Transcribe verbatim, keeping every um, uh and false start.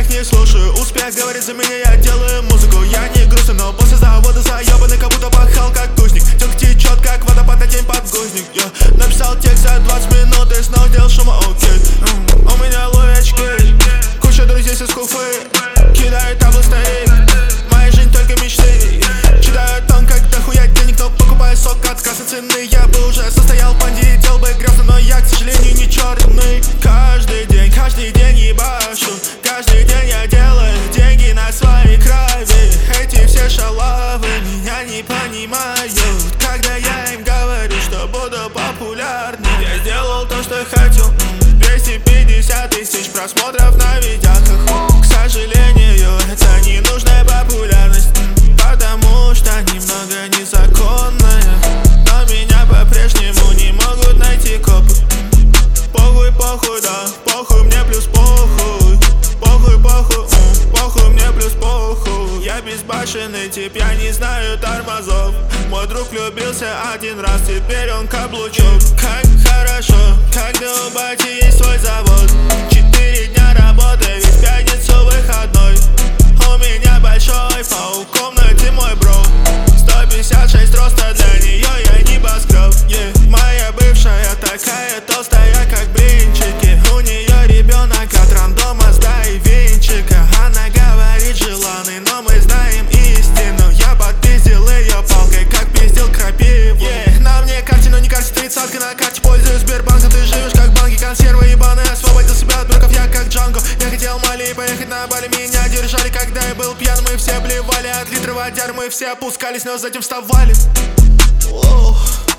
не слушаю. Успех говорит за меня, я делаю музыку. Я не грустный, но после завода заебанный, как будто пахал как кузник. Тёк течет, как водопад на день подгузник. Я написал текст за двадцать минут и снова делал шума, окей. У меня ловечки, куча друзей с куфы. Кидают табло старик, моя жизнь только мечты. Читаю тон, как дохуя денег, но покупаю сок от кассы цены. Я бы уже состоял в банде и делал бы грязно, но я, к сожалению, не черный. Каждый день, каждый день ебашу, каждый день я делаю деньги на своей крови. Эти все шалавы меня не понимают, когда я им говорю, что буду популярным. Я сделал то, что хотел, двести пятьдесят тысяч просмотров на видео. К сожалению, это ненужная популярность, потому что немного незаконная. Но меня по-прежнему не могут найти копы. Похуй, похуй, да, похуй, мне плюс похуй. Похуй, похуй, похуй, мне плюс похуй. Я безбашенный тип, я не знаю тормозов. Мой друг влюбился один раз, теперь он каблучок. Как хорошо, когда у бати есть свой завод. Четыре дня работы, ведь в пятницу выходной. У меня большой паук в комнате, мой бро. Сто пятьдесят шесть роста, для нее я небоскреб, yeah. Моя бывшая такая толстая, как блинчики. У нее ребенок от рандома с Дай Винчика. Она говорит желанный, но мы знаем истину. Я подпиздил ее палкой, как пиздил крапиву, yeah. На мне карте, но не карте, тридцатка на карте. Пользуюсь Сбербанком, ты живешь как банки. Консервы ебаные, освободил себя от браков, я как Джанго. Я хотел Мали поехать на Бали, меня держали, когда я был пьян. Мы все блевали от литра водяр, мы все опускались, но затем вставали. Ох.